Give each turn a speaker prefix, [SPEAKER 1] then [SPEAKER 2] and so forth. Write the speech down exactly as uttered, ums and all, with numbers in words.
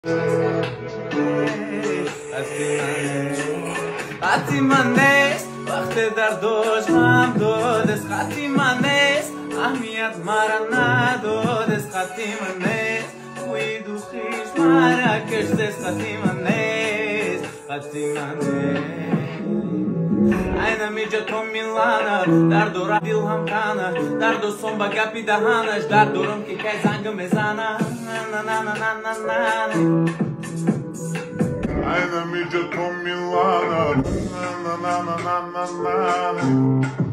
[SPEAKER 1] خطی من نیست وقت در دوش هم دودست خطی من نیست اهمیت مرا ندودست خطی من نیست کوی دو خیش مرا کشتست خطی من نیست خطی من نیست اینمی جا تو میلانه در دورم دیل هم کنه در دو سون با گپی دهانش در دورم که که زنگ میزنه نه نه نه نه نه نه
[SPEAKER 2] Ainda mídia com Milana, na na na na na na.